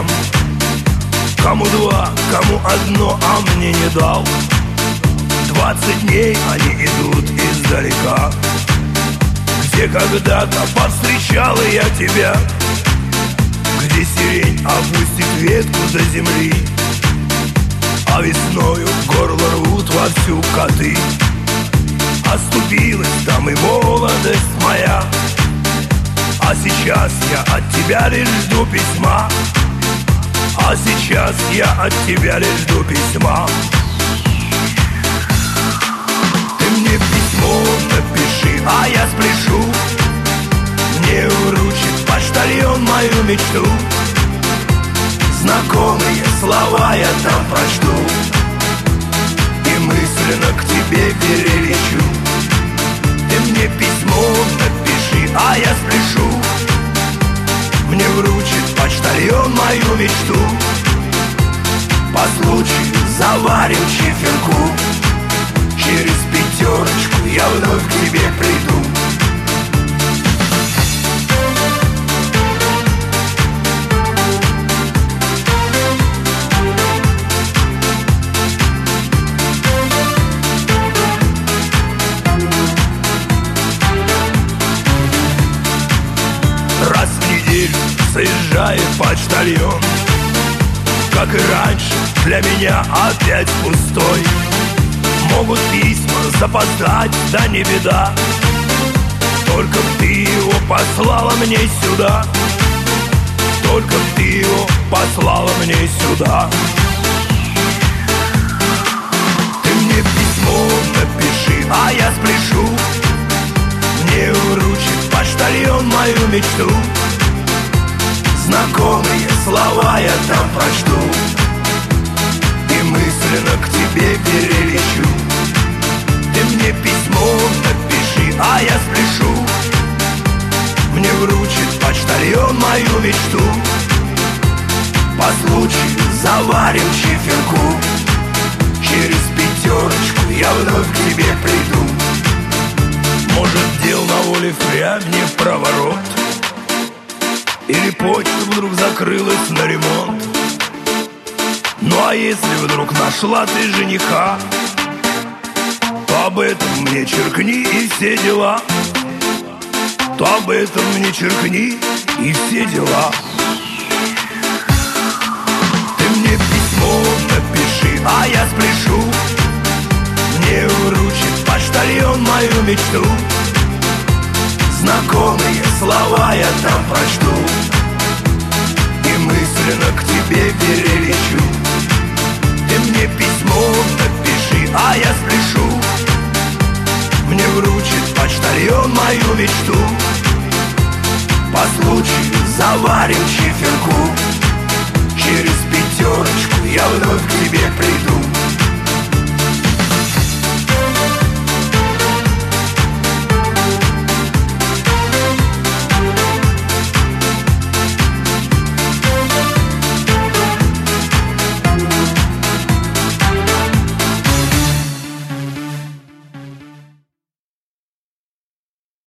ночам. Кому два, кому одно, а мне не дал. 20 дней они идут издалека, где когда-то повстречал я тебя, где сирень опустит ветку до земли, а весною горло рвут вовсю коты. Оступилась там и молодость моя, а сейчас я от тебя лишь жду письма. А сейчас я от тебя лишь жду письма. Ты мне письмо напиши, а я спрешу. Мне вручит почтальон мою мечту. Знакомые слова я там прочту и мысленно к тебе перелечу. Ты мне письмо напиши, а я спрешу. Мне вручит почтальон мою мечту. По случаю заварим чиферку. Через 5 я вновь к тебе приду. Раз в неделю заезжает почтальон. Как и раньше, для меня опять пустой. Могут письма запоздать, да не беда. Только б ты его послала мне сюда. Только б ты его послала мне сюда. Ты мне письмо напиши, а я спрешу. Мне вручит почтальон мою мечту. Знакомые слова я там прочту и мысленно к тебе перелечу. Ты мне письмо напиши, а я спрешу. Мне вручит почтальон мою мечту. По случаю заварим чиферку. Через 5 я вновь к тебе приду. Может, дел на воле впрямь не в проворот, или почта вдруг закрылась на ремонт. Ну а если вдруг нашла ты жениха, то об этом мне черкни и все дела. То об этом мне черкни и все дела. Ты мне письмо напиши, а я спрешу. Мне вручит почтальон мою мечту. Знакомые слова я там прочту и мысленно к тебе перелечу. Ты мне письмо напиши, а я спрешу. Мне вручит почтальон мою мечту. По случаю заварим чиферку. Через 5 я вновь к тебе приду.